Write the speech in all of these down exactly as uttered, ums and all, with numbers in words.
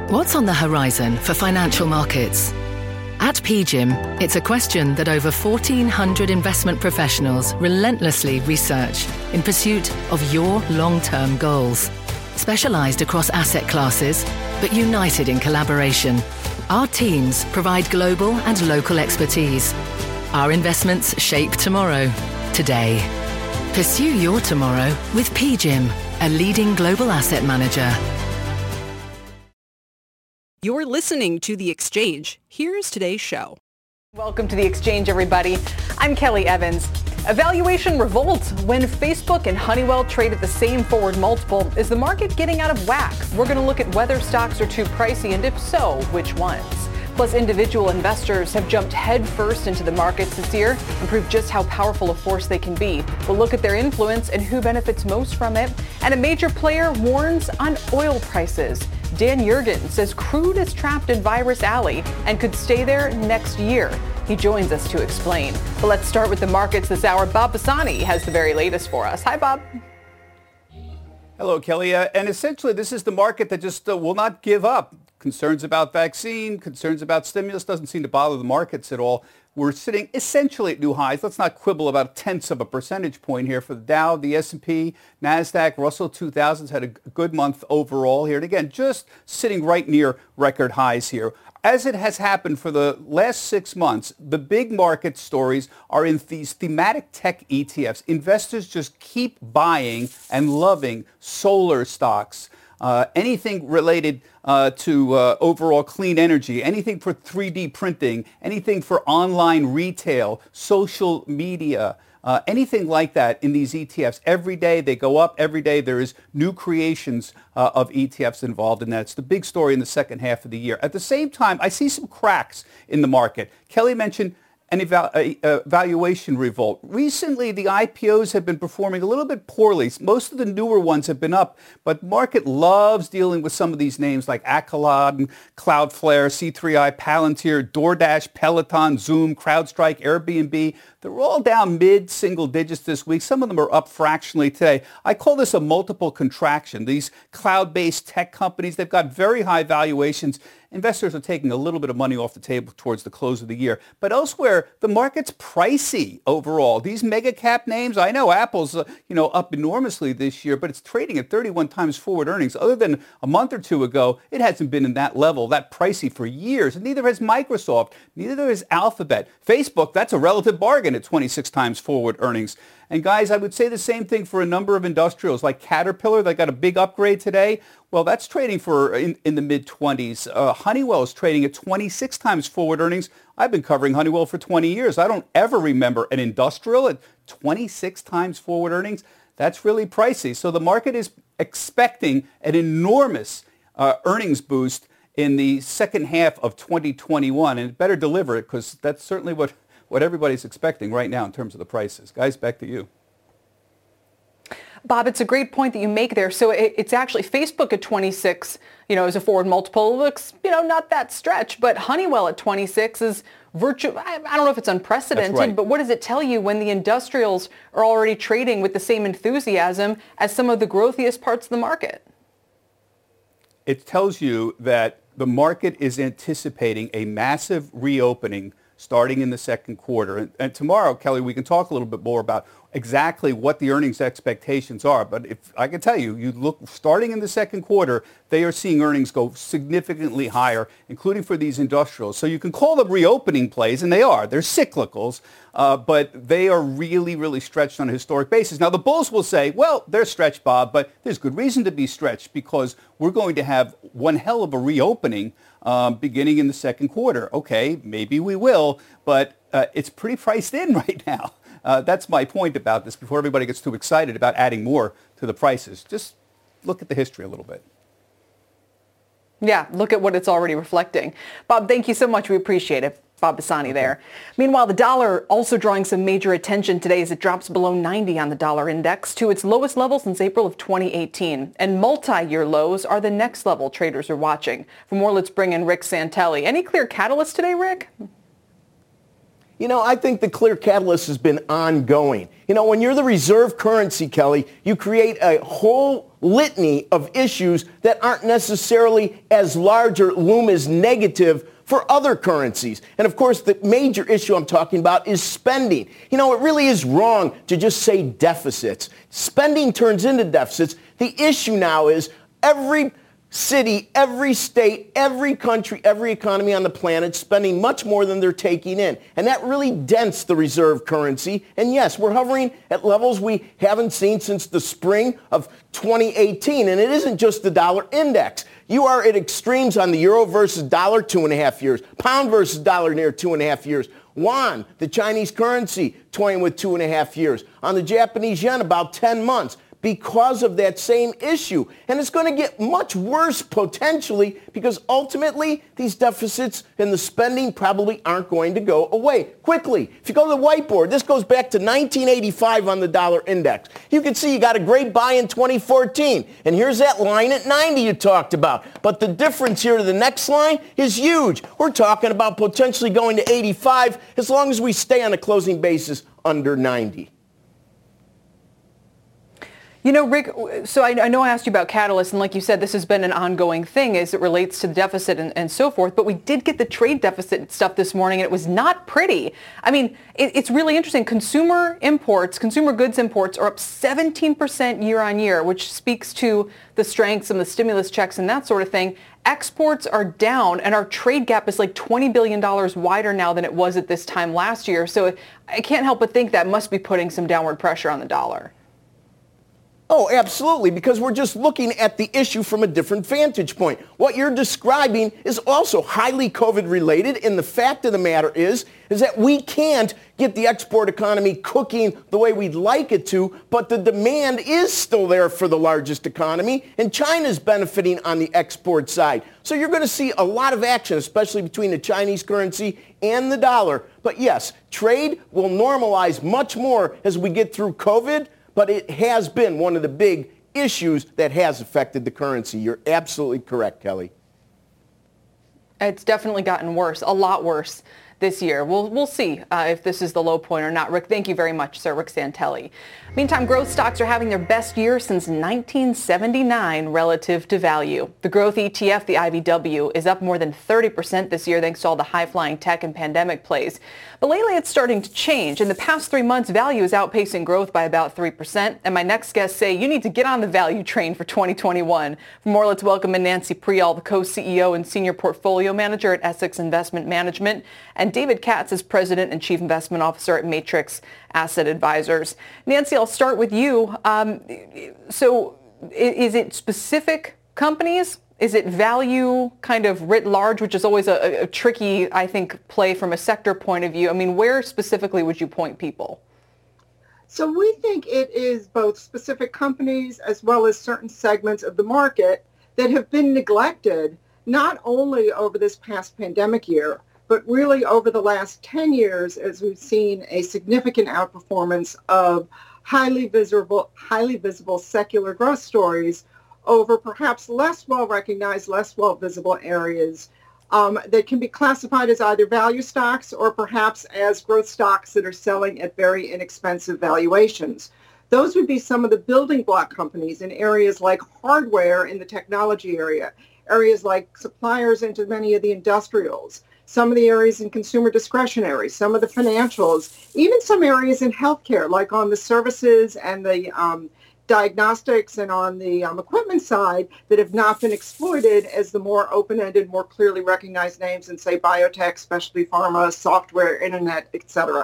What's on the horizon for financial markets? At P G I M, it's a question that over fourteen hundred investment professionals relentlessly research in pursuit of your long-term goals. Specialised across asset classes, but united in collaboration, our teams provide global and local expertise. Our investments shape tomorrow, today. Pursue your tomorrow with P G I M, a leading global asset manager. You're listening to The Exchange. Here's today's show. Welcome to The Exchange, everybody. I'm Kelly Evans. Evaluation revolts when Facebook and Honeywell trade at the same forward multiple. Is the market getting out of whack? We're going to look at whether stocks are too pricey, and if so, which ones. Plus, individual investors have jumped headfirst into the markets this year and proved just how powerful a force they can be. We'll look at their influence and who benefits most from it. And a major player warns on oil prices. Dan Yergin says crude is trapped in Virus Alley and could stay there next year. He joins us to explain. But let's start with the markets this hour. Bob Pisani has the very latest for us. Hi, Bob. Hello, Kelly. Uh, and essentially, this is the market that just uh, will not give up. Concerns about vaccine, concerns about stimulus doesn't seem to bother the markets at all. We're sitting essentially at new highs. Let's not quibble about tenths of a percentage point here for the Dow, the S and P, NASDAQ, Russell two thousands had a good month overall here. And again, just sitting right near record highs here. As it has happened for the last six months, the big market stories are in these thematic tech E T Fs. Investors just keep buying and loving solar stocks. Uh, anything related uh, to uh, overall clean energy, anything for three D printing, anything for online retail, social media, uh, anything like that in these E T Fs. Every day they go up. Every day there is new creations uh, of E T Fs involved in that. It's the big story in the second half of the year. At the same time, I see some cracks in the market. Kelly mentioned an eval- uh, uh, valuation revolt. Recently, the I P Os have been performing a little bit poorly. Most of the newer ones have been up, but market loves dealing with some of these names like Accolade, Cloudflare, C three I, Palantir, DoorDash, Peloton, Zoom, CrowdStrike, Airbnb. They're all down mid-single digits this week. Some of them are up fractionally today. I call this a multiple contraction. These cloud-based tech companies, they've got very high valuations. Investors are taking a little bit of money off the table towards the close of the year. But elsewhere, the market's pricey overall. These mega cap names, I know Apple's uh, you know up enormously this year, but it's trading at thirty-one times forward earnings. Other than a month or two ago, it hasn't been in that level, that pricey for years. And neither has Microsoft, neither has Alphabet. Facebook, that's a relative bargain at twenty-six times forward earnings. And guys, I would say the same thing for a number of industrials like Caterpillar. They got a big upgrade today. Well, that's trading for in, in the mid-twenties. Uh, Honeywell is trading at twenty-six times forward earnings. I've been covering Honeywell for twenty years. I don't ever remember an industrial at twenty-six times forward earnings. That's really pricey. So the market is expecting an enormous uh, earnings boost in the second half of twenty twenty-one, and it better deliver it because that's certainly what, what everybody's expecting right now in terms of the prices. Guys, back to you. Bob, it's a great point that you make there. So it, it's actually Facebook at twenty-six, you know, as a forward multiple looks, you know, not that stretch, but Honeywell at twenty-six is virtual. I, I don't know if it's unprecedented, right, but what does it tell you when the industrials are already trading with the same enthusiasm as some of the growthiest parts of the market? It tells you that the market is anticipating a massive reopening starting in the second quarter. And, and tomorrow, Kelly, we can talk a little bit more about exactly what the earnings expectations are. But if I can tell you, you look starting in the second quarter, they are seeing earnings go significantly higher, including for these industrials. So you can call them reopening plays, and they are. They're cyclicals, uh, but they are really, really stretched on a historic basis. Now, the bulls will say, well, they're stretched, Bob, but there's good reason to be stretched because we're going to have one hell of a reopening um, beginning in the second quarter. Okay, maybe we will, but uh, it's pretty priced in right now. Uh, that's my point about this before everybody gets too excited about adding more to the prices. Just look at the history a little bit. Yeah, look at what it's already reflecting. Bob, thank you so much. We appreciate it. Bob Pisani there. Meanwhile, the dollar also drawing some major attention today as it drops below ninety on the dollar index to its lowest level since April of twenty eighteen. And multi-year lows are the next level traders are watching. For more, let's bring in Rick Santelli. Any clear catalyst today, Rick? You know, I think the clear catalyst has been ongoing. You know, when you're the reserve currency, Kelly, you create a whole litany of issues that aren't necessarily as large or loom as negative for other currencies. And of course, the major issue I'm talking about is spending. You know, it really is wrong to just say deficits. Spending turns into deficits. The issue now is every city, every state, every country, every economy on the planet spending much more than they're taking in. And that really dents the reserve currency. And yes, we're hovering at levels we haven't seen since the spring of twenty eighteen. And it isn't just the dollar index. You are at extremes on the euro versus dollar, two and a half years. Pound versus dollar, near two and a half years. Yuan, the Chinese currency, toying with two and a half years. On the Japanese yen, about ten months. Because of that same issue. And it's going to get much worse potentially because ultimately these deficits and the spending probably aren't going to go away quickly. If you go to the whiteboard, this goes back to nineteen eighty-five on the dollar index. You can see you got a great buy in twenty fourteen. And here's that line at ninety you talked about. But the difference here to the next line is huge. We're talking about potentially going to eighty-five as long as we stay on a closing basis under ninety. You know, Rick, so I, I know I asked you about catalysts, and like you said, this has been an ongoing thing as it relates to the deficit and, and so forth, but we did get the trade deficit stuff this morning, and it was not pretty. I mean, it, it's really interesting. Consumer imports, consumer goods imports are up seventeen percent year on year, which speaks to the strengths and the stimulus checks and that sort of thing. Exports are down, and our trade gap is like twenty billion dollars wider now than it was at this time last year. So I can't help but think that must be putting some downward pressure on the dollar. Oh, absolutely, because we're just looking at the issue from a different vantage point. What you're describing is also highly COVID-related, and the fact of the matter is, is that we can't get the export economy cooking the way we'd like it to, but the demand is still there for the largest economy, and China's benefiting on the export side. So you're going to see a lot of action, especially between the Chinese currency and the dollar. But yes, trade will normalize much more as we get through COVID, but it has been one of the big issues that has affected the currency. You're absolutely correct, Kelly. It's definitely gotten worse, a lot worse this year. We'll, we'll see uh, if this is the low point or not. Rick, thank you very much, sir. Rick Santelli. Meantime, growth stocks are having their best year since nineteen seventy-nine relative to value. The growth E T F, the I V W, is up more than thirty percent this year thanks to all the high-flying tech and pandemic plays. But lately it's starting to change. In the past three months, value is outpacing growth by about three percent. And my next guests say you need to get on the value train for twenty twenty-one. For more, let's welcome in Nancy Priall, the co-C E O and senior portfolio manager at Essex Investment Management, and David Katz is president and chief investment officer at Matrix Asset Advisors. Nancy, I'll start with you. Um, so is it specific companies? Is it value kind of writ large, which is always a, a tricky, I think, play from a sector point of view? I mean, where specifically would you point people? So we think it is both specific companies as well as certain segments of the market that have been neglected, not only over this past pandemic year, but really over the last ten years, as we've seen a significant outperformance of highly visible, highly visible secular growth stories over perhaps less well-recognized, less well-visible areas um, that can be classified as either value stocks or perhaps as growth stocks that are selling at very inexpensive valuations. Those would be some of the building block companies in areas like hardware in the technology area, areas like suppliers into many of the industrials, some of the areas in consumer discretionary, some of the financials, even some areas in healthcare, like on the services and the um, diagnostics and on the um, equipment side that have not been exploited as the more open-ended, more clearly recognized names in, say, biotech, specialty pharma, software, internet, et cetera.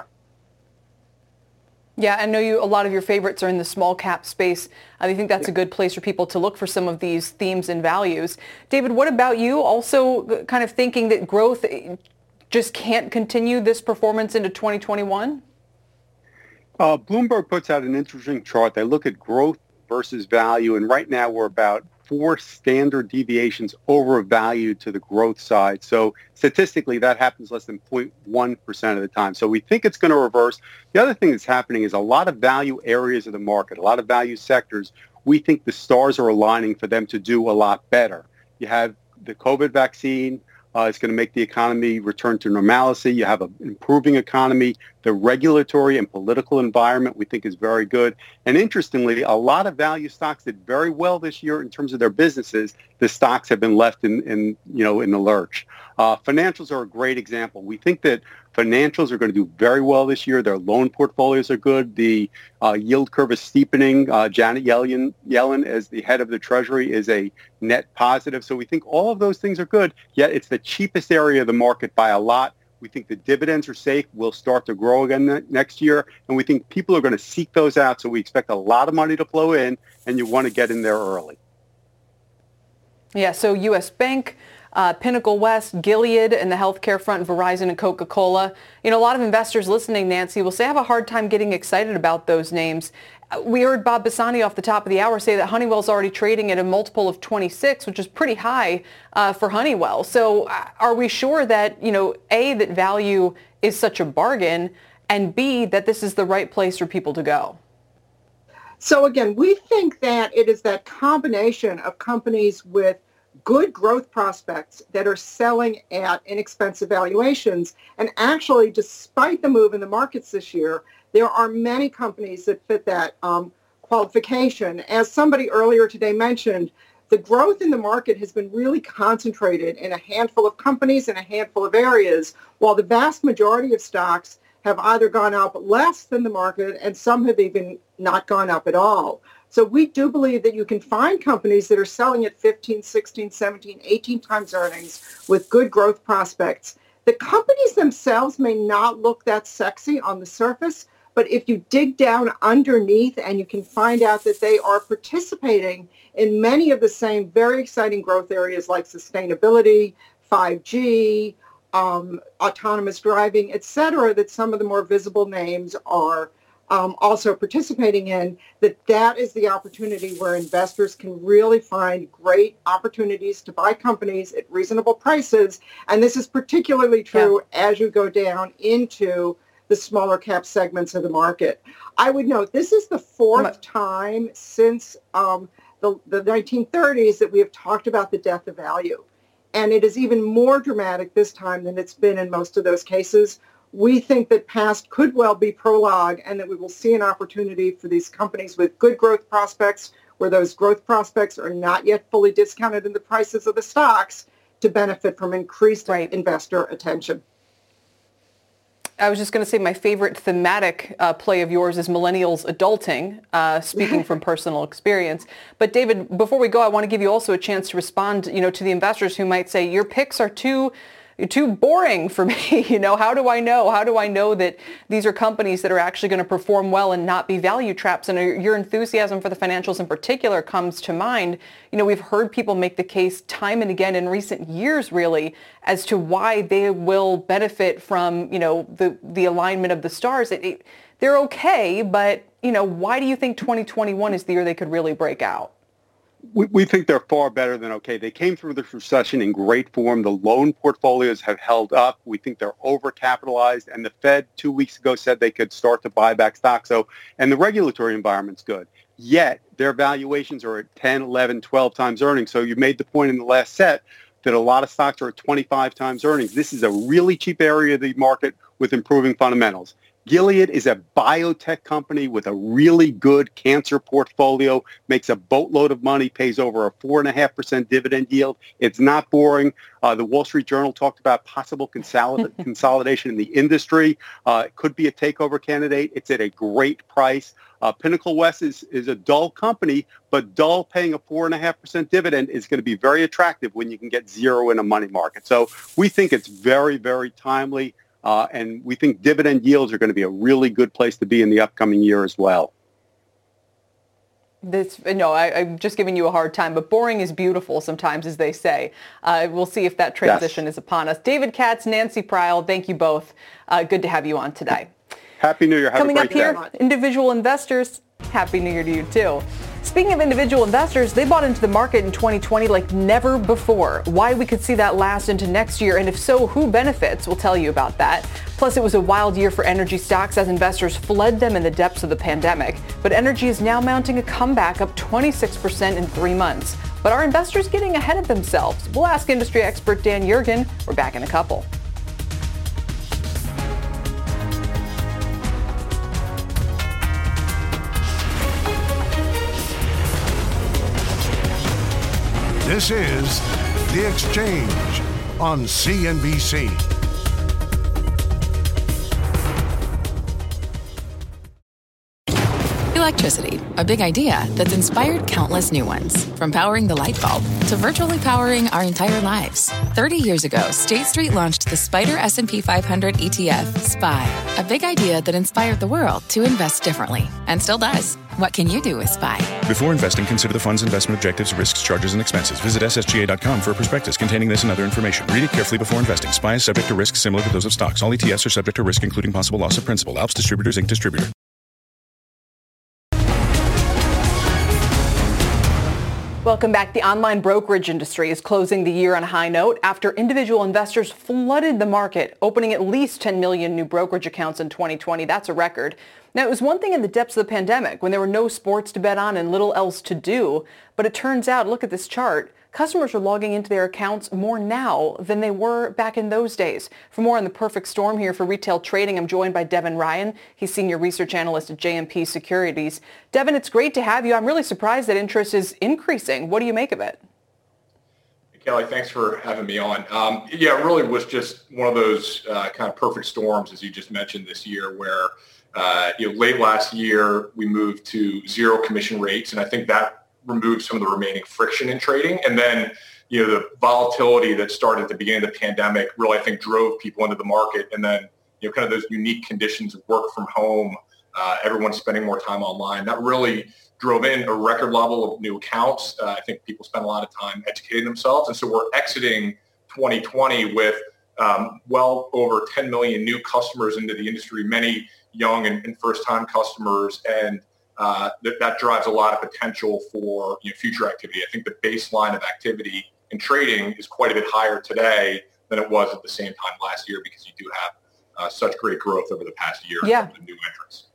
Yeah, I know you. A lot of your favorites are in the small cap space. I think that's a good place for people to look for some of these themes and values. David, what about you? Also kind of thinking that growth just can't continue this performance into twenty twenty-one? Uh, Bloomberg puts out an interesting chart. They look at growth versus value, and right now we're about four standard deviations over value to the growth side. So statistically, that happens less than zero point one percent of the time. So we think it's going to reverse. The other thing that's happening is a lot of value areas of the market, a lot of value sectors, we think the stars are aligning for them to do a lot better. You have the COVID vaccine, Uh, it's going to make the economy return to normalcy. You have an improving economy. The regulatory and political environment we think is very good. And interestingly, a lot of value stocks did very well this year in terms of their businesses. The stocks have been left in, in you know, in the lurch. Uh, financials are a great example. We think that financials are going to do very well this year. Their loan portfolios are good. The uh, yield curve is steepening. Uh, Janet Yellen, Yellen, as the head of the Treasury, is a net positive. So we think all of those things are good, yet it's the cheapest area of the market by a lot. We think the dividends are safe, will start to grow again ne- next year, and we think people are going to seek those out. So we expect a lot of money to flow in, and you want to get in there early. Yeah, so U S Bank, uh, Pinnacle West, Gilead, and the healthcare front, Verizon and Coca-Cola. You know, a lot of investors listening, Nancy, will say I have a hard time getting excited about those names. We heard Bob Bassani off the top of the hour say that Honeywell's already trading at a multiple of twenty-six, which is pretty high uh, for Honeywell. So uh, are we sure that, you know, A, that value is such a bargain, and B, that this is the right place for people to go? So again, we think that it is that combination of companies with good growth prospects that are selling at inexpensive valuations. And actually, despite the move in the markets this year, there are many companies that fit that um, qualification. As somebody earlier today mentioned, the growth in the market has been really concentrated in a handful of companies in a handful of areas, while the vast majority of stocks have either gone up less than the market and some have even not gone up at all. So we do believe that you can find companies that are selling at fifteen, sixteen, seventeen, eighteen times earnings with good growth prospects. The companies themselves may not look that sexy on the surface, but if you dig down underneath and you can find out that they are participating in many of the same very exciting growth areas like sustainability, five G, um, autonomous driving, et cetera, that some of the more visible names are um, also participating in, that that is the opportunity where investors can really find great opportunities to buy companies at reasonable prices. And this is particularly true yeah. as you go down into the smaller cap segments of the market. I would note this is the fourth time since um, the, the nineteen thirties that we have talked about the death of value. And it is even more dramatic this time than it's been in most of those cases. We think that past could well be prologue and that we will see an opportunity for these companies with good growth prospects, where those growth prospects are not yet fully discounted in the prices of the stocks, to benefit from increased right. investor attention. I was just going to say my favorite thematic uh, play of yours is millennials adulting, uh, speaking from personal experience. But David, before we go, I want to give you also a chance to respond, you know, to the investors who might say your picks are too too boring for me. You know, how do I know? How do I know that these are companies that are actually going to perform well and not be value traps? And your enthusiasm for the financials in particular comes to mind. You know, we've heard people make the case time and again in recent years, really, as to why they will benefit from, you know, the, the alignment of the stars. It, it, they're okay, but, you know, why do you think twenty twenty-one is the year they could really break out? We, we think they're far better than okay. They came through this recession in great form. The loan portfolios have held up. We think they're overcapitalized. And the Fed two weeks ago said they could start to buy back stock. So, and the regulatory environment's good. Yet their valuations are at ten, eleven, twelve times earnings. So you made the point in the last set that a lot of stocks are at twenty-five times earnings. This is a really cheap area of the market with improving fundamentals. Gilead is a biotech company with a really good cancer portfolio, makes a boatload of money, pays over a four point five percent dividend yield. It's not boring. Uh, the Wall Street Journal talked about possible consolid- consolidation in the industry. Uh, it could be a takeover candidate. It's at a great price. Uh, Pinnacle West is, is a dull company, but dull paying a four point five percent dividend is going to be very attractive when you can get zero in a money market. So we think it's very, very timely. Uh, and we think dividend yields are going to be a really good place to be in the upcoming year as well. This, no, I, I'm just giving you a hard time, but boring is beautiful sometimes, as they say. Uh, we'll see if that transition yes. is upon us. David Katz, Nancy Pryl, thank you both. Uh, good to have you on today. Happy New Year. Have Coming a up great here, day. individual investors, Happy New Year to you too. Speaking of individual investors, they bought into the market in twenty twenty like never before. Why we could see that last into next year, and if so, who benefits? We'll tell you about that. Plus, it was a wild year for energy stocks as investors fled them in the depths of the pandemic. But energy is now mounting a comeback, up twenty-six percent in three months. But are investors getting ahead of themselves? We'll ask industry expert Dan Yergin. We're back in a couple. This is The Exchange on C N B C. Electricity, a big idea that's inspired countless new ones. From powering the light bulb to virtually powering our entire lives. thirty years ago, State Street launched the Spider S and P five hundred E T F, S P Y, a big idea that inspired the world to invest differently, and still does. What can you do with S P Y? Before investing, consider the fund's investment objectives, risks, charges, and expenses. Visit S S G A dot com for a prospectus containing this and other information. Read it carefully before investing. S P Y is subject to risks similar to those of stocks. All E T Fs are subject to risk, including possible loss of principal. Alps Distributors, Incorporated Distributor. Welcome back. The online brokerage industry is closing the year on a high note after individual investors flooded the market, opening at least ten million new brokerage accounts in twenty twenty. That's a record. Now, it was one thing in the depths of the pandemic when there were no sports to bet on and little else to do. But it turns out, look at this chart, customers are logging into their accounts more now than they were back in those days. For more on the perfect storm here for retail trading, I'm joined by Devin Ryan. He's Senior Research Analyst at J M P Securities. Devin, it's great to have you. I'm really surprised that interest is increasing. What do you make of it? Kelly, thanks for having me on. Um, yeah, it really was just one of those uh, kind of perfect storms, as you just mentioned this year, where uh, you know, late last year we moved to zero commission rates, and I think that removed some of the remaining friction in trading. And then, you know, the volatility that started at the beginning of the pandemic really, I think, drove people into the market. And then, you know, kind of those unique conditions of work from home, uh, everyone spending more time online, that really drove in a record level of new accounts. Uh, I think people spent a lot of time educating themselves. And so we're exiting twenty twenty with um, well over ten million new customers into the industry, many young and, and first-time customers. And Uh, that, that drives a lot of potential for you know, future activity. I think the baseline of activity in trading is quite a bit higher today than it was at the same time last year, because you do have uh, such great growth over the past year yeah. of new entrants.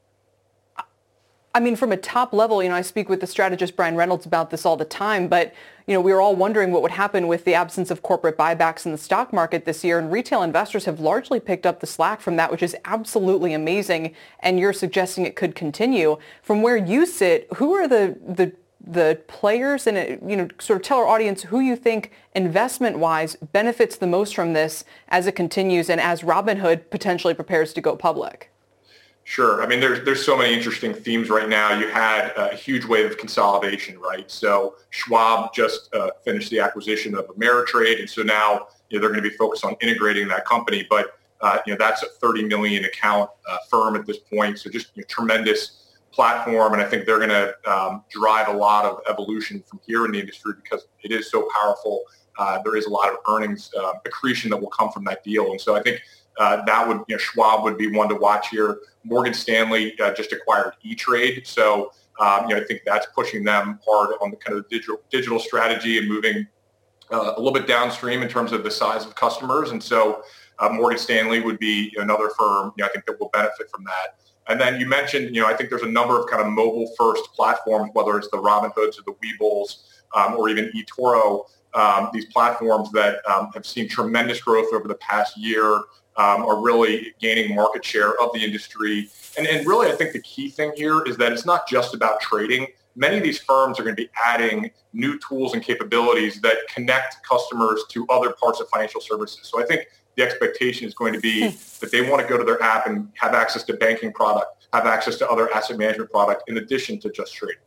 I mean, from a top level, you know, I speak with the strategist Brian Reynolds about this all the time, but, you know, we were all wondering what would happen with the absence of corporate buybacks in the stock market this year, and retail investors have largely picked up the slack from that, which is absolutely amazing, and you're suggesting it could continue. From where you sit, who are the the the players, and, you know, sort of tell our audience who you think investment-wise benefits the most from this as it continues and as Robinhood potentially prepares to go public? Sure. I mean, there's there's so many interesting themes right now. You had a huge wave of consolidation, right? So Schwab just uh, finished the acquisition of Ameritrade, and so now you know, they're going to be focused on integrating that company. But uh, you know, that's a thirty million account uh, firm at this point, so just you know, tremendous platform, and I think they're going to um, drive a lot of evolution from here in the industry because it is so powerful. Uh, there is a lot of earnings uh, accretion that will come from that deal, and so I think. Uh, that would, you know, Schwab would be one to watch here. Morgan Stanley uh, just acquired E-Trade. So, um, you know, I think that's pushing them hard on the kind of digital digital strategy and moving uh, a little bit downstream in terms of the size of customers. And so uh, Morgan Stanley would be another firm, you know, I think that will benefit from that. And then you mentioned, you know, I think there's a number of kind of mobile first platforms, whether it's the Robinhoods or the Webull's um, or even eToro, um, these platforms that um, have seen tremendous growth over the past year. Um, are really gaining market share of the industry. And, and really, I think the key thing here is that it's not just about trading. Many of these firms are going to be adding new tools and capabilities that connect customers to other parts of financial services. So I think the expectation is going to be that they want to go to their app and have access to banking product, have access to other asset management product in addition to just trading.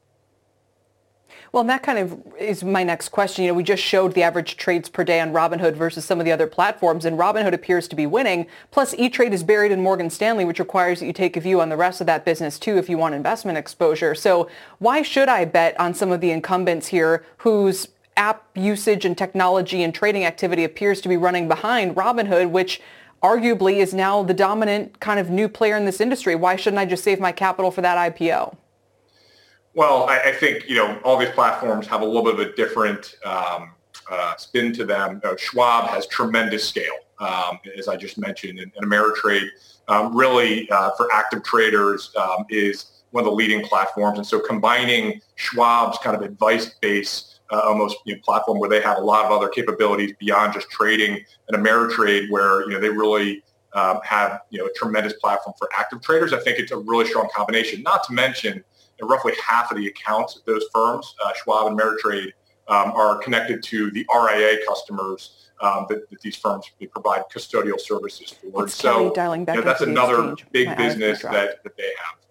Well, and that kind of is my next question. You know, we just showed the average trades per day on Robinhood versus some of the other platforms, and Robinhood appears to be winning. Plus, E-Trade is buried in Morgan Stanley, which requires that you take a view on the rest of that business, too, if you want investment exposure. So why should I bet on some of the incumbents here whose app usage and technology and trading activity appears to be running behind Robinhood, which arguably is now the dominant kind of new player in this industry? Why shouldn't I just save my capital for that I P O? Well, I, I think, you know, all these platforms have a little bit of a different um, uh, spin to them. Uh, Schwab has tremendous scale, um, as I just mentioned, and, and Ameritrade um, really, uh, for active traders, um, is one of the leading platforms. And so combining Schwab's kind of advice base uh, almost you know, platform where they have a lot of other capabilities beyond just trading, and Ameritrade where, you know, they really um, have, you know, a tremendous platform for active traders. I think it's a really strong combination, not to mention you know, roughly half of the accounts at those firms, uh, Schwab and Ameritrade, um, are connected to the R I A customers Um, that, that these firms provide custodial services for. It's so dialing back you know, that's into the another exchange. big My business that, that they have.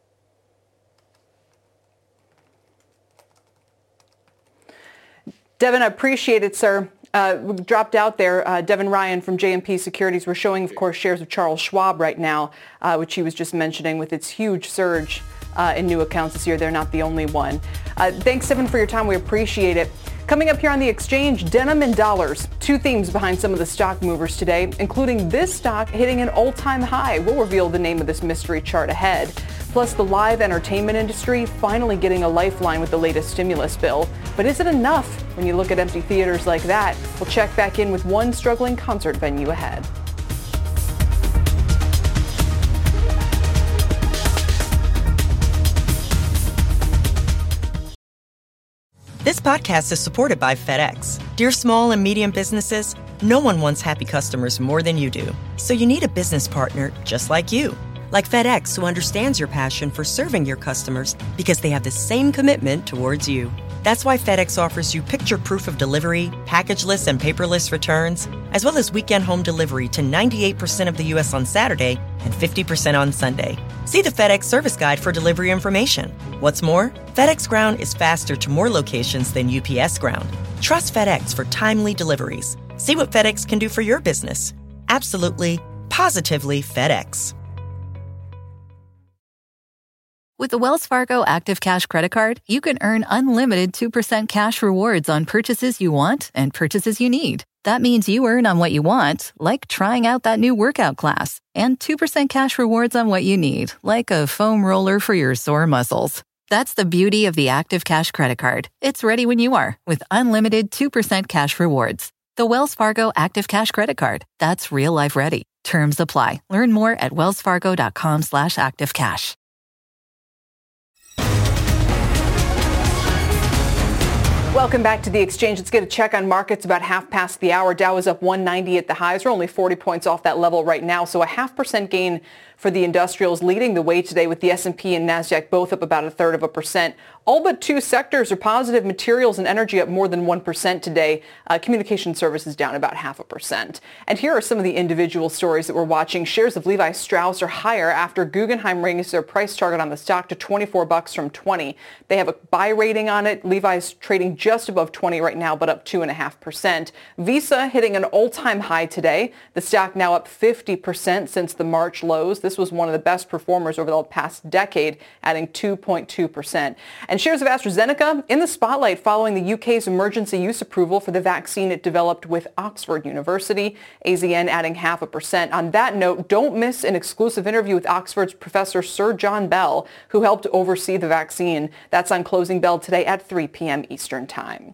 Devin, I appreciate it, sir. Uh, we dropped out there. Uh, Devin Ryan from J M P Securities. We're showing, of course, shares of Charles Schwab right now, uh, which he was just mentioning with its huge surge uh, in new accounts this year. They're not the only one. Uh, thanks, Devin, for your time. We appreciate it. Coming up here on the exchange, denim and dollars. Two themes behind some of the stock movers today, including this stock hitting an all-time high. We'll reveal the name of this mystery chart ahead. Plus, the live entertainment industry finally getting a lifeline with the latest stimulus bill. But is it enough when you look at empty theaters like that? We'll check back in with one struggling concert venue ahead. This podcast is supported by FedEx. Dear small and medium businesses, no one wants happy customers more than you do. So you need a business partner just like you. Like FedEx, who understands your passion for serving your customers because they have the same commitment towards you. That's why FedEx offers you picture proof of delivery, packageless and paperless returns, as well as weekend home delivery to ninety-eight percent of the U S on Saturday and fifty percent on Sunday. See the FedEx service guide for delivery information. What's more, FedEx Ground is faster to more locations than U P S Ground. Trust FedEx for timely deliveries. See what FedEx can do for your business. Absolutely, positively FedEx. With the Wells Fargo Active Cash Credit Card, you can earn unlimited two percent cash rewards on purchases you want and purchases you need. That means you earn on what you want, like trying out that new workout class, and two percent cash rewards on what you need, like a foam roller for your sore muscles. That's the beauty of the Active Cash Credit Card. It's ready when you are, with unlimited two percent cash rewards. The Wells Fargo Active Cash Credit Card. That's real life ready. Terms apply. Learn more at wellsfargo.com slash activecash. Welcome back to the exchange. Let's get a check on markets about half past the hour. Dow is up one ninety at the highs. We're only forty points off that level right now. So a half percent gain for the industrials leading the way today, with the S and P and NASDAQ both up about a third of a percent. All but two sectors are positive. Materials and energy up more than one percent today. Uh, communication services down about half a percent. And here are some of the individual stories that we're watching. Shares of Levi Strauss are higher after Guggenheim raises their price target on the stock to twenty-four bucks from twenty. They have a buy rating on it. Levi's trading just above twenty right now, but up two point five percent. Visa hitting an all-time high today. The stock now up fifty percent since the March lows. This was one of the best performers over the past decade, adding two point two percent. And shares of AstraZeneca in the spotlight following the U K's emergency use approval for the vaccine it developed with Oxford University. A Z N adding half a percent. On that note, don't miss an exclusive interview with Oxford's Professor Sir John Bell, who helped oversee the vaccine. That's on Closing Bell today at three p.m. Eastern Time.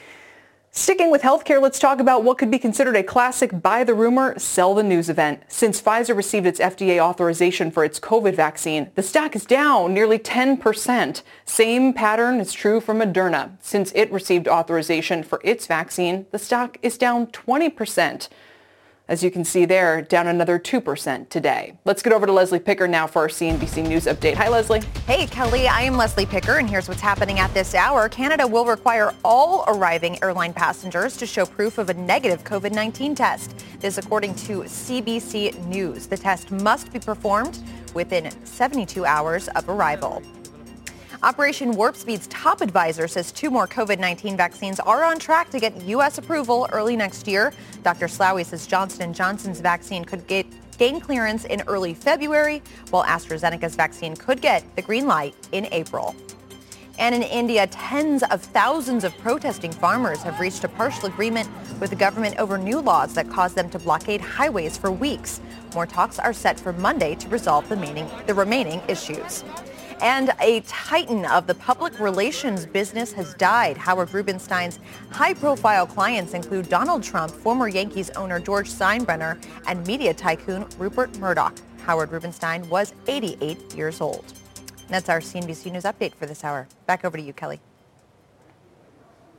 Sticking with healthcare, let's talk about what could be considered a classic buy the rumor, sell the news event. Since Pfizer received its F D A authorization for its COVID vaccine, the stock is down nearly ten percent. Same pattern is true for Moderna. Since it received authorization for its vaccine, the stock is down twenty percent. As you can see there, down another two percent today. Let's get over to Leslie Picker now for our C N B C News update. Hi, Leslie. Hey, Kelly. I am Leslie Picker, and here's what's happening at this hour. Canada will require all arriving airline passengers to show proof of a negative COVID nineteen test. This according to C B C News. The test must be performed within seventy-two hours of arrival. Operation Warp Speed's top advisor says two more COVID nineteen vaccines are on track to get U S approval early next year. Doctor Slaoui says Johnson and Johnson's vaccine could get, gain clearance in early February, while AstraZeneca's vaccine could get the green light in April. And in India, tens of thousands of protesting farmers have reached a partial agreement with the government over new laws that cause them to blockade highways for weeks. More talks are set for Monday to resolve the remaining, the remaining issues. And a titan of the public relations business has died. Howard Rubenstein's high-profile clients include Donald Trump, former Yankees owner George Steinbrenner, and media tycoon Rupert Murdoch. Howard Rubenstein was eighty-eight years old. And that's our C N B C News update for this hour. Back over to you, Kelly.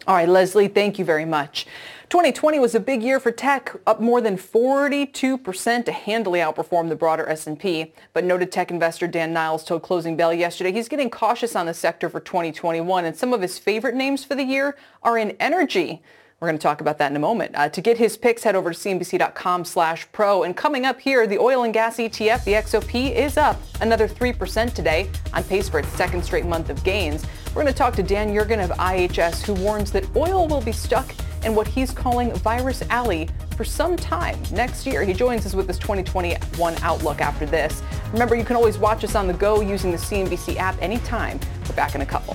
All right, Leslie, thank you very much. twenty twenty was a big year for tech, up more than forty-two percent to handily outperform the broader S and P. But noted tech investor Dan Niles told Closing Bell yesterday he's getting cautious on the sector for twenty twenty-one, and some of his favorite names for the year are in energy. We're going to talk about that in a moment. Uh, to get his picks, head over to C N B C dot com slash pro. And coming up here, the oil and gas E T F, the X O P, is up another three percent today, on pace for its second straight month of gains. We're going to talk to Dan Yergin of I H S, who warns that oil will be stuck in what he's calling Virus Alley for some time next year. He joins us with his twenty twenty-one outlook after this. Remember, you can always watch us on the go using the C N B C app anytime. We're back in a couple.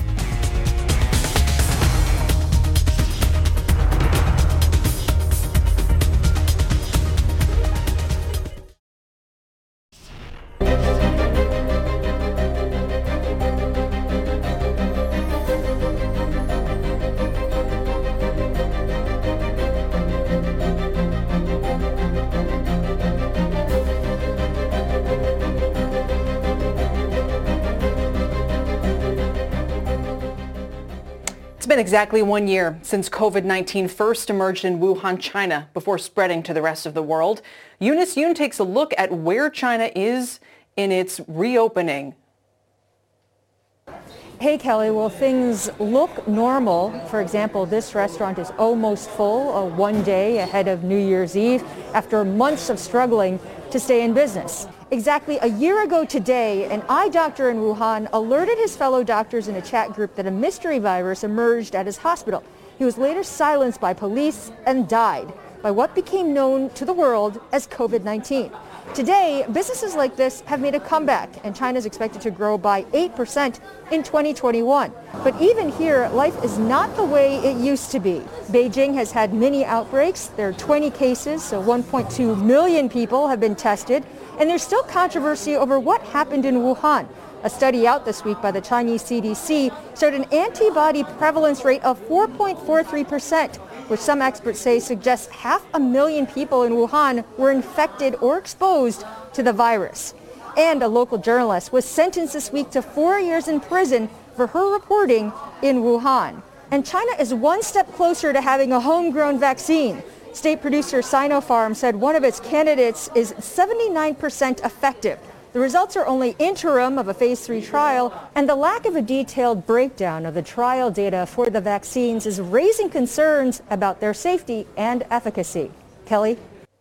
It's been exactly one year since COVID nineteen first emerged in Wuhan, China, before spreading to the rest of the world. Eunice Yoon takes a look at where China is in its reopening. Hey, Kelly. Well, things look normal. For example, this restaurant is almost full uh, one day ahead of New Year's Eve after months of struggling to stay in business. Exactly a year ago today, an eye doctor in Wuhan alerted his fellow doctors in a chat group that a mystery virus emerged at his hospital. He was later silenced by police and died by what became known to the world as COVID nineteen. Today, businesses like this have made a comeback, and China is expected to grow by eight percent in twenty twenty-one. But even here, life is not the way it used to be. Beijing has had many outbreaks. There are twenty cases, so one point two million people have been tested. And there's still controversy over what happened in Wuhan. A study out this week by the Chinese C D C showed an antibody prevalence rate of four point four three percent, which some experts say suggests half a million people in Wuhan were infected or exposed to the virus. And a local journalist was sentenced this week to four years in prison for her reporting in Wuhan. And China is one step closer to having a homegrown vaccine. State producer Sinopharm said one of its candidates is seventy-nine percent effective. The results are only interim of a phase three trial, and the lack of a detailed breakdown of the trial data for the vaccines is raising concerns about their safety and efficacy. Kelly?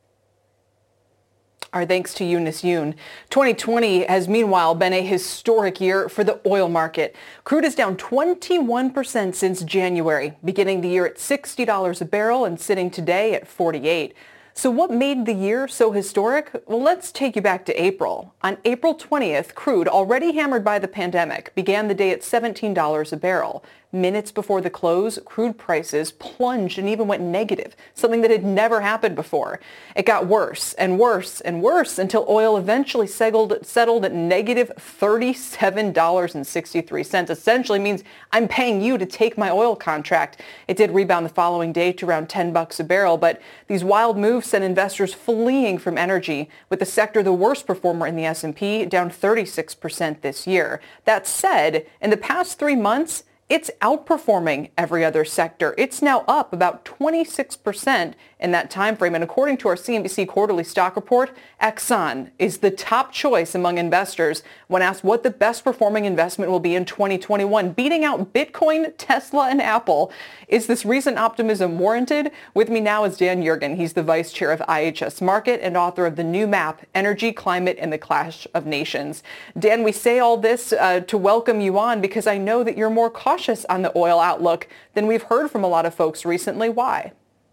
Our thanks to Eunice Yoon. twenty twenty has meanwhile been a historic year for the oil market. Crude is down twenty-one percent since January, beginning the year at sixty dollars a barrel and sitting today at forty-eight dollars. So what made the year so historic? Well, let's take you back to April. On April twentieth, crude, already hammered by the pandemic, began the day at seventeen dollars a barrel. Minutes before the close, crude prices plunged and even went negative, something that had never happened before. It got worse and worse and worse until oil eventually settled, settled at negative thirty-seven dollars and sixty-three cents. Essentially means I'm paying you to take my oil contract. It did rebound the following day to around ten bucks a barrel, but these wild moves sent investors fleeing from energy, with the sector the worst performer in the S and P, down thirty-six percent this year. That said, in the past three months, it's outperforming every other sector. It's now up about twenty-six percent in that time frame. And according to our C N B C quarterly stock report, Exxon is the top choice among investors when asked what the best performing investment will be in twenty twenty-one, beating out Bitcoin, Tesla, and Apple. Is this recent optimism warranted? With me now is Dan Yergin. He's the vice chair of I H S Market and author of the new map, Energy, Climate, and the Clash of Nations. Dan, we say all this uh, to welcome you on because I know that you're more cautious on the oil outlook than we've heard from a lot of folks recently. Why?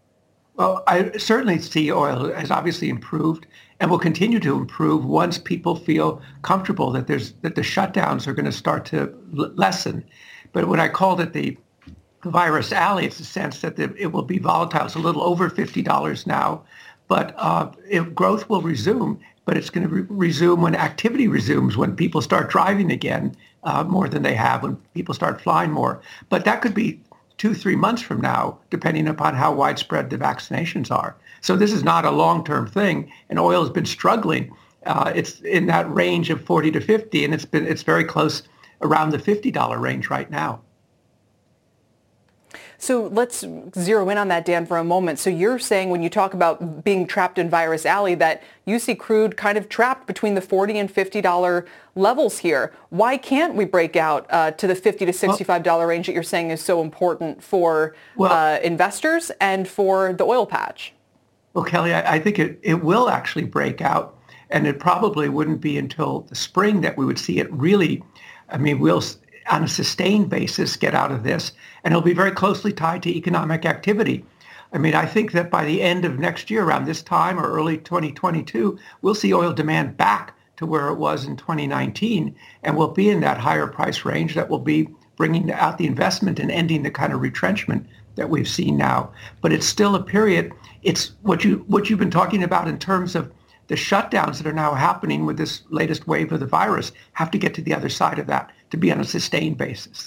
Well, I certainly see oil has obviously improved and will continue to improve once people feel comfortable that there's that the shutdowns are going to start to l- lessen. But when I called it the virus alley, it's a sense that the, it will be volatile. It's a little over fifty dollars now, but uh, if growth will resume. But it's going to re- resume when activity resumes, when people start driving again uh, more than they have, when people start flying more. But that could be two, three months from now, depending upon how widespread the vaccinations are. So this is not a long-term thing, and oil has been struggling. Uh, it's in that range of forty to fifty, and it's been it's very close around the fifty dollars range right now. So let's zero in on that, Dan, for a moment. So you're saying when you talk about being trapped in Virus Alley that you see crude kind of trapped between the forty and fifty dollars levels here. Why can't we break out uh, to the fifty to sixty-five dollars range that you're saying is so important for well, uh, investors and for the oil patch? Well, Kelly, I, I think it, it will actually break out, and it probably wouldn't be until the spring that we would see it really, I mean, we'll, on a sustained basis, get out of this, and it'll be very closely tied to economic activity. I mean, I think that by the end of next year, around this time or early twenty twenty-two, we'll see oil demand back to where it was in twenty nineteen, and we'll be in that higher price range that will be bringing out the investment and ending the kind of retrenchment that we've seen now. But it's still a period. It's what you what you've been talking about in terms of the shutdowns that are now happening with this latest wave of the virus have to get to the other side of that to be on a sustained basis.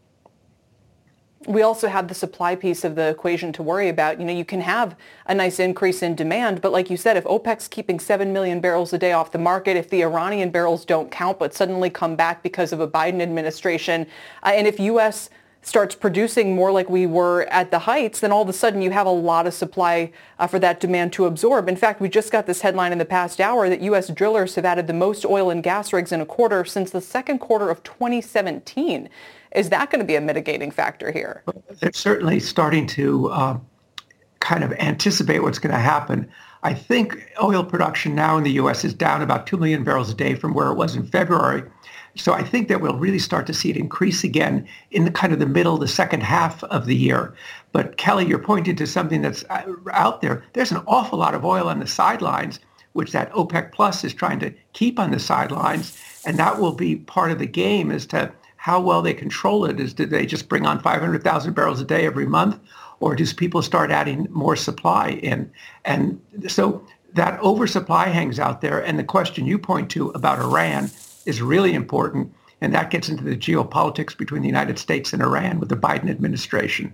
We also have the supply piece of the equation to worry about. You know, you can have a nice increase in demand, but like you said, if OPEC's keeping seven million barrels a day off the market, if the Iranian barrels don't count but suddenly come back because of a Biden administration, uh, and if U S starts producing more like we were at the heights, then all of a sudden you have a lot of supply uh, for that demand to absorb. In fact, we just got this headline in the past hour that U S drillers have added the most oil and gas rigs in a quarter since the second quarter of twenty seventeen. Is that going to be a mitigating factor here? They're certainly starting to uh, kind of anticipate what's going to happen. I think oil production now in the U S is down about two million barrels a day from where it was in February. So I think that we'll really start to see it increase again in the kind of the middle, the second half of the year. But Kelly, you're pointing to something that's out there. There's an awful lot of oil on the sidelines, which that OPEC Plus is trying to keep on the sidelines. And that will be part of the game as to how well they control it. Is do they just bring on five hundred thousand barrels a day every month? Or do people start adding more supply in? And so that oversupply hangs out there. And the question you point to about Iran is really important, and that gets into the geopolitics between the United States and Iran with the Biden administration.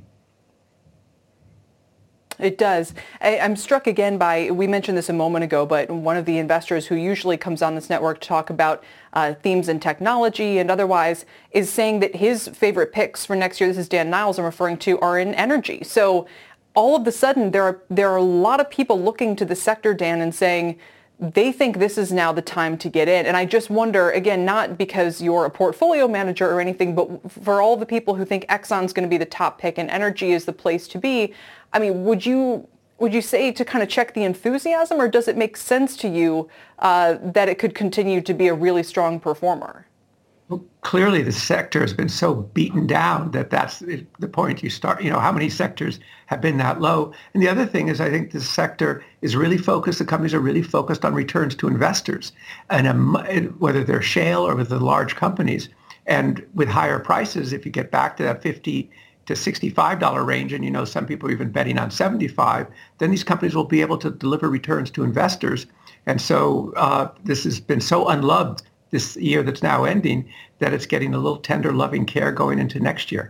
It does. I, I'm struck again by, we mentioned this a moment ago, but one of the investors who usually comes on this network to talk about uh, themes in technology and otherwise is saying that his favorite picks for next year, this is Dan Niles I'm referring to, are in energy. So all of a sudden there are, there are a lot of people looking to the sector, Dan, and saying, they think this is now the time to get in. And I just wonder, again, not because you're a portfolio manager or anything, but for all the people who think Exxon's going to be the top pick and energy is the place to be, I mean, would you would you say to kind of check the enthusiasm, or does it make sense to you uh, that it could continue to be a really strong performer? Well, clearly the sector has been so beaten down that that's the point you start. You know, how many sectors have been that low? And the other thing is, I think this sector is really focused, the companies are really focused on returns to investors, and um, whether they're shale or with the large companies. And with higher prices, if you get back to that fifty to sixty-five dollars range, and you know some people are even betting on seventy-five, then these companies will be able to deliver returns to investors. And so uh, this has been so unloved this year that's now ending, that it's getting a little tender, loving care going into next year.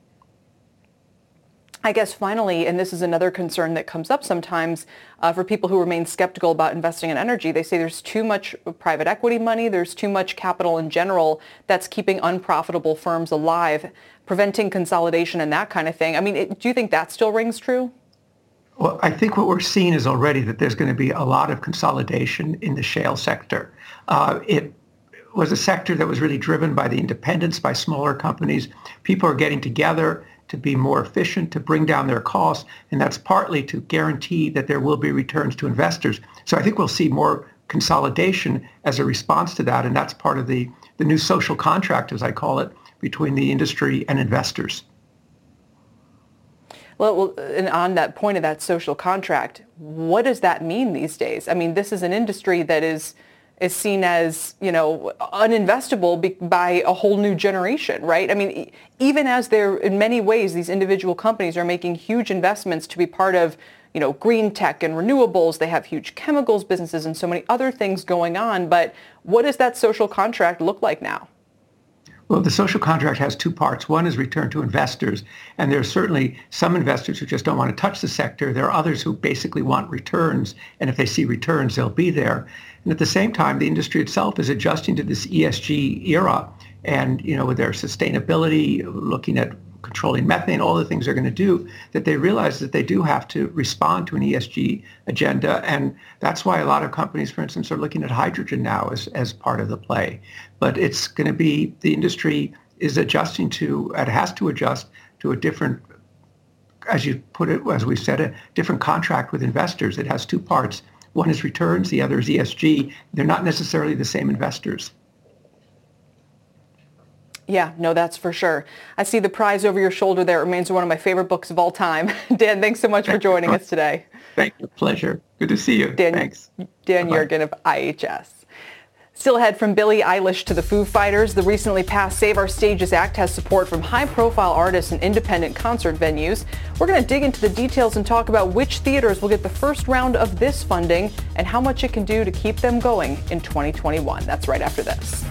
I guess finally, and this is another concern that comes up sometimes uh, for people who remain skeptical about investing in energy, they say there's too much private equity money, there's too much capital in general that's keeping unprofitable firms alive, preventing consolidation and that kind of thing. I mean, it, do you think that still rings true? Well, I think what we're seeing is already that there's going to be a lot of consolidation in the shale sector. Uh, it was a sector that was really driven by the independents, by smaller companies. People are getting together to be more efficient, to bring down their costs, and that's partly to guarantee that there will be returns to investors. So I think we'll see more consolidation as a response to that, and that's part of the, the new social contract, as I call it, between the industry and investors. Well, and on that point of that social contract, what does that mean these days? I mean, this is an industry that is is seen as, you know, uninvestable be, by a whole new generation, right? I mean, even as they're, in many ways, these individual companies are making huge investments to be part of, you know, green tech and renewables. They have huge chemicals businesses and so many other things going on. But what does that social contract look like now? Well, the social contract has two parts. One is return to investors, and there are certainly some investors who just don't want to touch the sector. There are others who basically want returns, and if they see returns, they'll be there. And at the same time, the industry itself is adjusting to this E S G era, and you know, with their sustainability, looking at controlling methane, all the things they're going to do, that they realize that they do have to respond to an E S G agenda. And that's why a lot of companies, for instance, are looking at hydrogen now as, as part of the play. But it's going to be, the industry is adjusting to, it has to adjust to a different, as you put it, as we said, a different contract with investors. It has two parts. One is returns, the other is E S G. They're not necessarily the same investors. Yeah, no, that's for sure. I see The Prize over your shoulder there. It remains one of my favorite books of all time. Dan, thanks so much for joining us today. Thank you. Pleasure. Good to see you. Dan, thanks. Dan Yergin of I H S. Still ahead, from Billie Eilish to the Foo Fighters, the recently passed Save Our Stages Act has support from high-profile artists and independent concert venues. We're going to dig into the details and talk about which theaters will get the first round of this funding and how much it can do to keep them going in twenty twenty-one. That's right after this.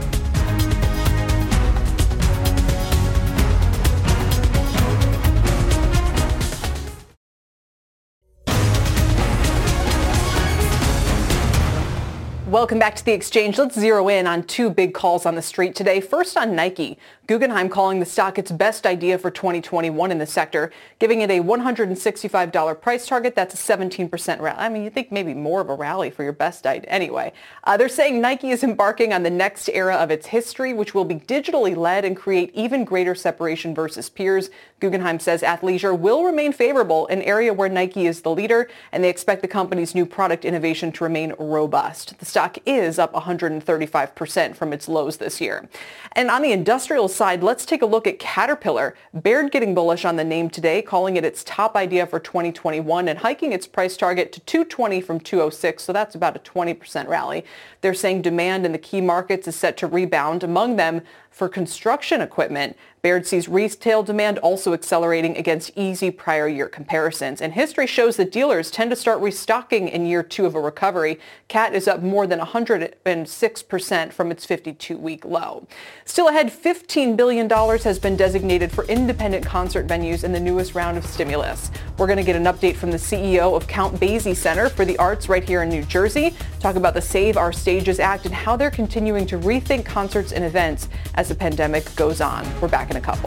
Welcome back to The Exchange. Let's zero in on two big calls on the street today. First on Nike. Guggenheim calling the stock its best idea for twenty twenty-one in the sector, giving it a one hundred sixty-five dollars price target. That's a seventeen percent rally. I mean, you think maybe more of a rally for your best idea. Anyway, uh, they're saying Nike is embarking on the next era of its history, which will be digitally led and create even greater separation versus peers. Guggenheim says athleisure will remain favorable, an area where Nike is the leader, and they expect the company's new product innovation to remain robust. The stock is up one hundred thirty-five percent from its lows this year. And on the industrial side, let's take a look at Caterpillar. Baird getting bullish on the name today, calling it its top idea for twenty twenty-one and hiking its price target to two twenty from two oh six, so that's about a twenty percent rally. They're saying demand in the key markets is set to rebound, among them for construction equipment. Baird sees retail demand also accelerating against easy prior year comparisons. And history shows that dealers tend to start restocking in year two of a recovery. Cat is up more than one hundred six percent from its fifty-two week low. Still ahead, fifteen billion dollars has been designated for independent concert venues in the newest round of stimulus. We're going to get an update from the C E O of Count Basie Center for the Arts right here in New Jersey, talk about the Save Our Stages Act and how they're continuing to rethink concerts and events as the pandemic goes on. We're back in a couple.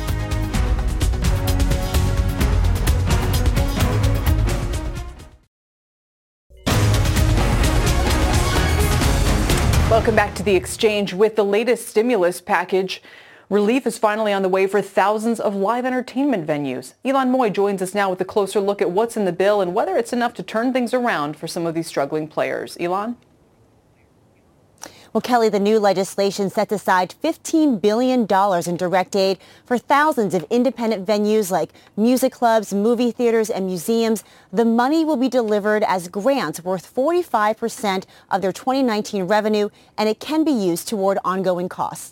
Welcome back to The Exchange. With the latest stimulus package, relief is finally on the way for thousands of live entertainment venues. Elon Moy joins us now with a closer look at what's in the bill and whether it's enough to turn things around for some of these struggling players. Elon? Well, Kelly, the new legislation sets aside fifteen billion dollars in direct aid for thousands of independent venues like music clubs, movie theaters, and museums. The money will be delivered as grants worth forty-five percent of their twenty nineteen revenue, and it can be used toward ongoing costs.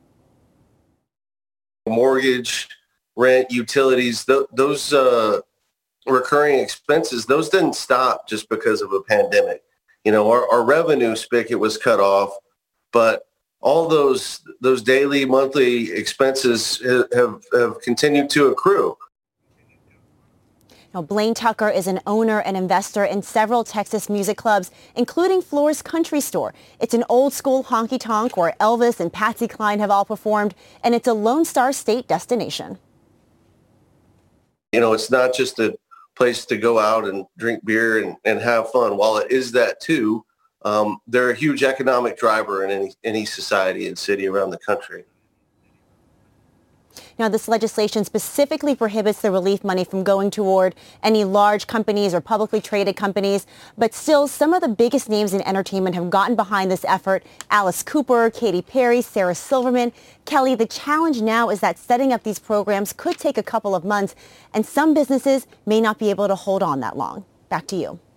Mortgage, rent, utilities, th- those uh, recurring expenses, those didn't stop just because of a pandemic. You know, our, our revenue spigot was cut off, but all those those daily, monthly expenses have, have continued to accrue. Now, Blaine Tucker is an owner and investor in several Texas music clubs, including Floor's Country Store. It's an old-school honky-tonk where Elvis and Patsy Cline have all performed, and it's a Lone Star State destination. You know, it's not just a place to go out and drink beer and, and have fun. While it is that too, um, they're a huge economic driver in any, any society and city around the country. Now, this legislation specifically prohibits the relief money from going toward any large companies or publicly traded companies. But still, some of the biggest names in entertainment have gotten behind this effort. Alice Cooper, Katy Perry, Sarah Silverman. Kelly, the challenge now is that setting up these programs could take a couple of months, and some businesses may not be able to hold on that long. Back to you.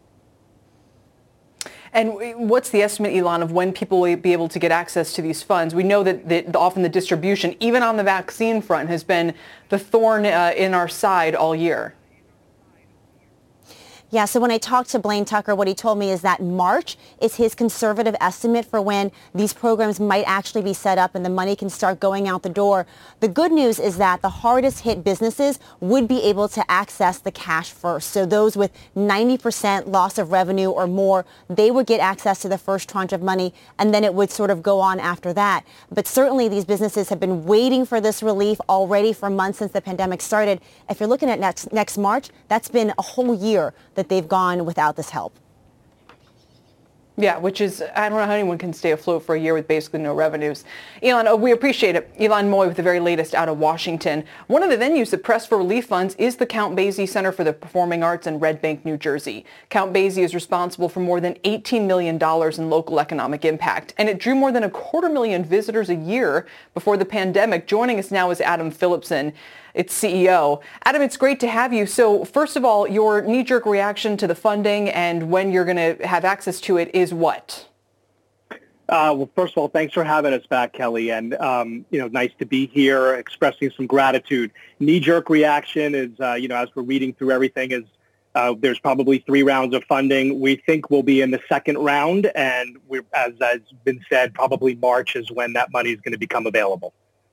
And what's the estimate, Elon, of when people will be able to get access to these funds? We know that, that often the distribution, even on the vaccine front, has been the thorn uh, in our side all year. Yeah, so when I talked to Blaine Tucker, what he told me is that March is his conservative estimate for when these programs might actually be set up and the money can start going out the door. The good news is that the hardest hit businesses would be able to access the cash first. So those with ninety percent loss of revenue or more, they would get access to the first tranche of money, and then it would sort of go on after that. But certainly these businesses have been waiting for this relief already for months since the pandemic started. If you're looking at next, next March, that's been a whole year that they've gone without this help. Yeah, which is, I don't know how anyone can stay afloat for a year with basically no revenues. Elon, oh, we appreciate it. Elon Moy with the very latest out of Washington. One of the venues that pressed for relief funds is the Count Basie Center for the Performing Arts in Red Bank, New Jersey. Count Basie is responsible for more than eighteen million dollars in local economic impact, and it drew more than a quarter million visitors a year before the pandemic. Joining us now is Adam Philipson, its C E O. Adam, it's great to have you. So first of all, your knee-jerk reaction to the funding and when you're going to have access to it is what? Uh, well, first of all, thanks for having us back, Kelly. And, um, you know, nice to be here, expressing some gratitude. Knee-jerk reaction is, uh, you know, as we're reading through everything, is uh, there's probably three rounds of funding. We think we'll be in the second round. And we're, as has been said, probably March is when that money is going to become available.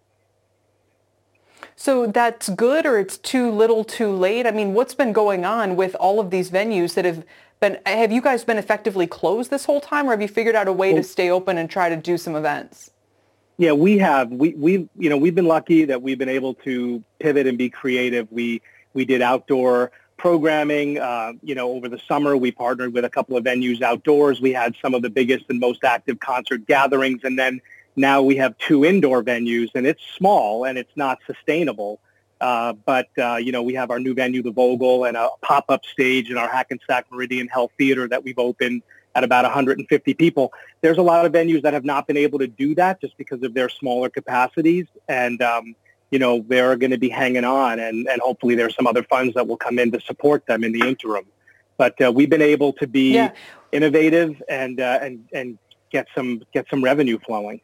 So that's good, or it's too little too late? I mean, what's been going on with all of these venues that have been, have you guys been effectively closed this whole time, or have you figured out a way well, to stay open and try to do some events? Yeah, we have. We, we, you know, we've been lucky that we've been able to pivot and be creative. We, we did outdoor programming. Uh, you know, over the summer, we partnered with a couple of venues outdoors. We had some of the biggest and most active concert gatherings, and then now we have two indoor venues, and it's small and it's not sustainable. Uh, but, uh, you know, we have our new venue, the Vogel, and a pop-up stage in our Hackensack Meridian Health Theater that we've opened at about one hundred fifty people. There's a lot of venues that have not been able to do that just because of their smaller capacities. And, um, you know, they're going to be hanging on, and, and hopefully there's some other funds that will come in to support them in the interim. But uh, we've been able to be yeah. innovative and, uh, and, and get some, get some revenue flowing.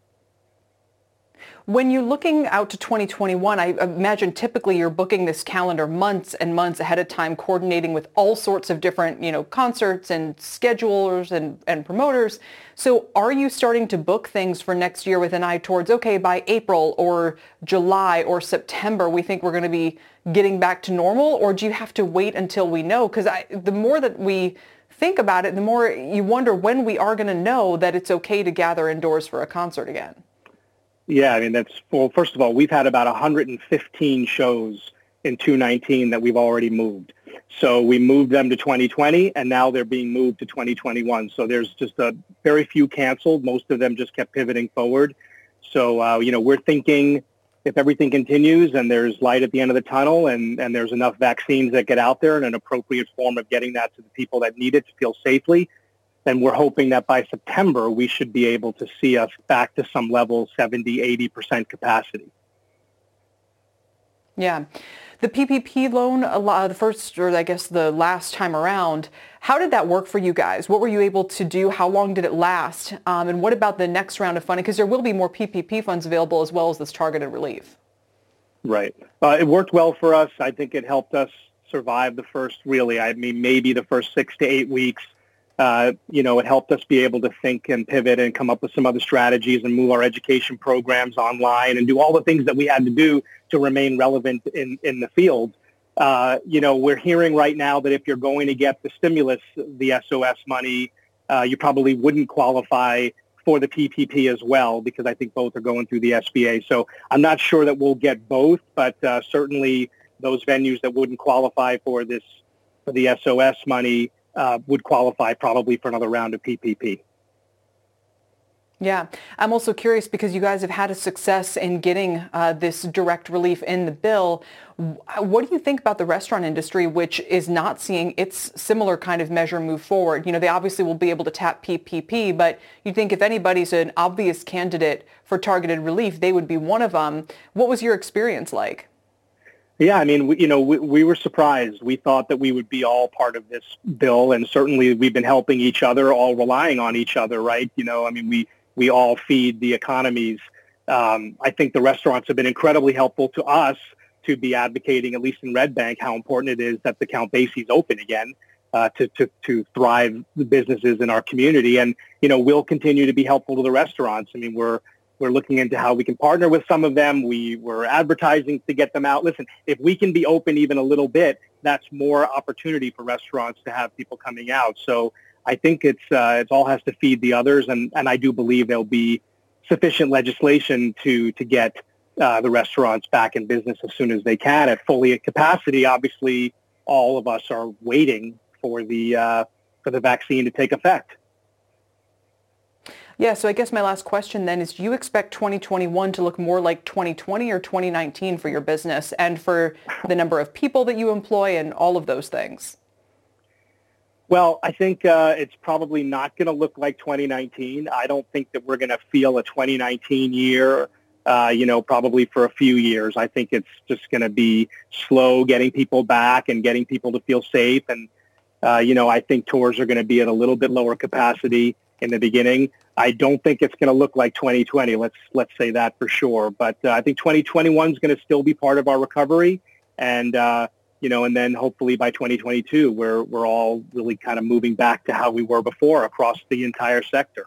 When you're looking out to twenty twenty-one, I imagine typically you're booking this calendar months and months ahead of time, coordinating with all sorts of different, you know, concerts and schedulers and, and promoters. So are you starting to book things for next year with an eye towards, okay, by April or July or September, we think we're going to be getting back to normal? Or do you have to wait until we know? Because the more that we think about it, the more you wonder when we are going to know that it's okay to gather indoors for a concert again. Yeah, I mean, that's, well, first of all, we've had about one hundred fifteen shows in two nineteen that we've already moved. So we moved them to twenty twenty, and now they're being moved to twenty twenty-one. So there's just a very few canceled. Most of them just kept pivoting forward. So, uh, you know, we're thinking if everything continues and there's light at the end of the tunnel and, and there's enough vaccines that get out there and an appropriate form of getting that to the people that need it to feel safely, then we're hoping that by September, we should be able to see us back to some level, seventy, eighty percent capacity. Yeah. The P P P loan, a lot, the first, or I guess the last time around, how did that work for you guys? What were you able to do? How long did it last? Um, and what about the next round of funding? Because there will be more P P P funds available as well as this targeted relief. Right. Uh, it worked well for us. I think it helped us survive the first, really, I mean, maybe the first six to eight weeks. Uh, you know, it helped us be able to think and pivot and come up with some other strategies and move our education programs online and do all the things that we had to do to remain relevant in, in the field. Uh, you know, we're hearing right now that if you're going to get the stimulus, the S O S money, uh, you probably wouldn't qualify for the P P P as well, because I think both are going through the S B A. So I'm not sure that we'll get both, but uh, certainly those venues that wouldn't qualify for this, for the S O S money, Uh, would qualify probably for another round of P P P. Yeah. I'm also curious because you guys have had a success in getting uh, this direct relief in the bill. What do you think about the restaurant industry, which is not seeing its similar kind of measure move forward? You know, they obviously will be able to tap P P P, but you think if anybody's an obvious candidate for targeted relief, they would be one of them. What was your experience like? Yeah, I mean, we, you know, we, we were surprised. We thought that we would be all part of this bill, and certainly we've been helping each other, all relying on each other, right? You know, I mean, we, we all feed the economies. Um, I think the restaurants have been incredibly helpful to us to be advocating, at least in Red Bank, how important it is that the Count Basie's open again. uh, to, to, to thrive the businesses in our community. And, you know, we'll continue to be helpful to the restaurants. I mean, we're, we're looking into how we can partner with some of them. We were advertising to get them out. Listen, if we can be open even a little bit, that's more opportunity for restaurants to have people coming out. So I think it's, uh, it all has to feed the others. And, and I do believe there'll be sufficient legislation to, to get uh, the restaurants back in business as soon as they can at fully at capacity. Obviously, all of us are waiting for the, uh, for the vaccine to take effect. Yeah, so I guess my last question then is, do you expect twenty twenty-one to look more like twenty twenty or twenty nineteen for your business and for the number of people that you employ and all of those things? Well, I think uh, it's probably not going to look like twenty nineteen. I don't think that we're going to feel a twenty nineteen year, uh, you know, probably for a few years. I think it's just going to be slow getting people back and getting people to feel safe. And, uh, you know, I think tours are going to be at a little bit lower capacity in the beginning. I don't think it's going to look like twenty twenty. Let's let's say that for sure. But uh, I think twenty twenty-one is going to still be part of our recovery, and uh, you know, and then hopefully by twenty twenty-two, we're we're all really kind of moving back to how we were before across the entire sector.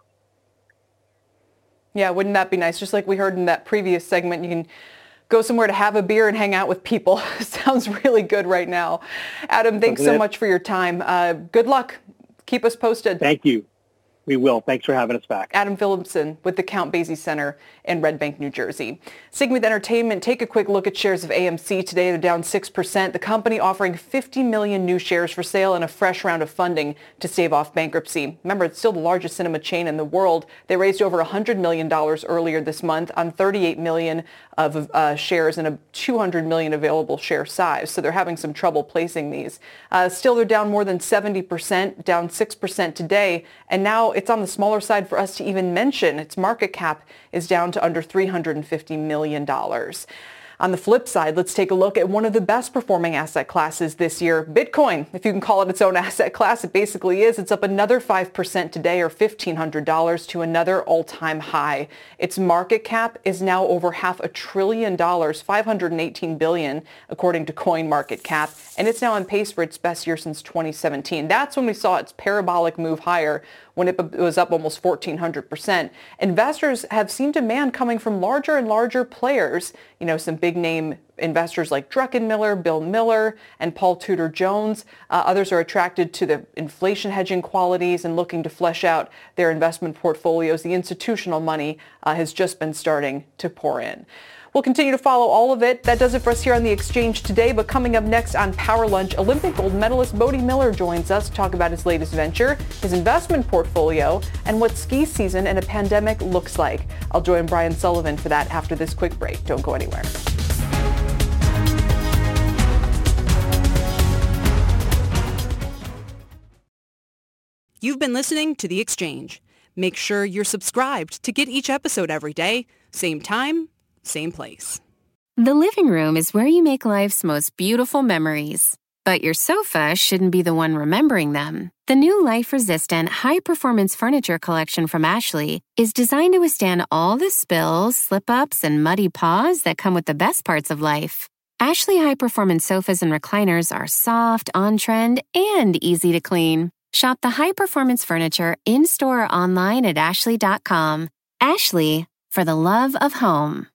Yeah, wouldn't that be nice? Just like we heard in that previous segment, you can go somewhere to have a beer and hang out with people. Sounds really good right now. Adam, thanks Doesn't so it? much for your time. Uh, good luck. Keep us posted. Thank you. We will. Thanks for having us back. Adam Phillipson with the Count Basie Center in Red Bank, New Jersey. Sticking with entertainment, take a quick look at shares of A M C today. They're down six percent. The company offering fifty million new shares for sale and a fresh round of funding to stave off bankruptcy. Remember, it's still the largest cinema chain in the world. They raised over one hundred million dollars earlier this month on thirty-eight million of uh, shares and a two hundred million available share size. So they're having some trouble placing these. Uh, still, they're down more than seventy percent, down six percent today. And now it's on the smaller side for us to even mention. Its market cap is down to under three hundred fifty million dollars. On the flip side, let's take a look at one of the best performing asset classes this year, Bitcoin. If you can call it its own asset class, it basically is. It's up another five percent today, or fifteen hundred dollars, to another all-time high. Its market cap is now over half a trillion dollars, five hundred eighteen billion dollars, according to CoinMarketCap, and it's now on pace for its best year since twenty seventeen. That's when we saw its parabolic move higher, when it was up almost fourteen hundred percent. Investors have seen demand coming from larger and larger players, you know, some big name investors like Druckenmiller, Bill Miller, and Paul Tudor Jones. Uh, others are attracted to the inflation hedging qualities and looking to flesh out their investment portfolios. The institutional money uh, has just been starting to pour in. We'll continue to follow all of it. That does it for us here on The Exchange today. But coming up next on Power Lunch, Olympic gold medalist Bode Miller joins us to talk about his latest venture, his investment portfolio, and what ski season in a pandemic looks like. I'll join Brian Sullivan for that after this quick break. Don't go anywhere. You've been listening to The Exchange. Make sure you're subscribed to get each episode every day, same time, same place. The living room is where you make life's most beautiful memories. But your sofa shouldn't be the one remembering them. The new life-resistant, high-performance furniture collection from Ashley is designed to withstand all the spills, slip-ups, and muddy paws that come with the best parts of life. Ashley high-performance sofas and recliners are soft, on-trend, and easy to clean. Shop the high-performance furniture in-store or online at ashley dot com. Ashley, for the love of home.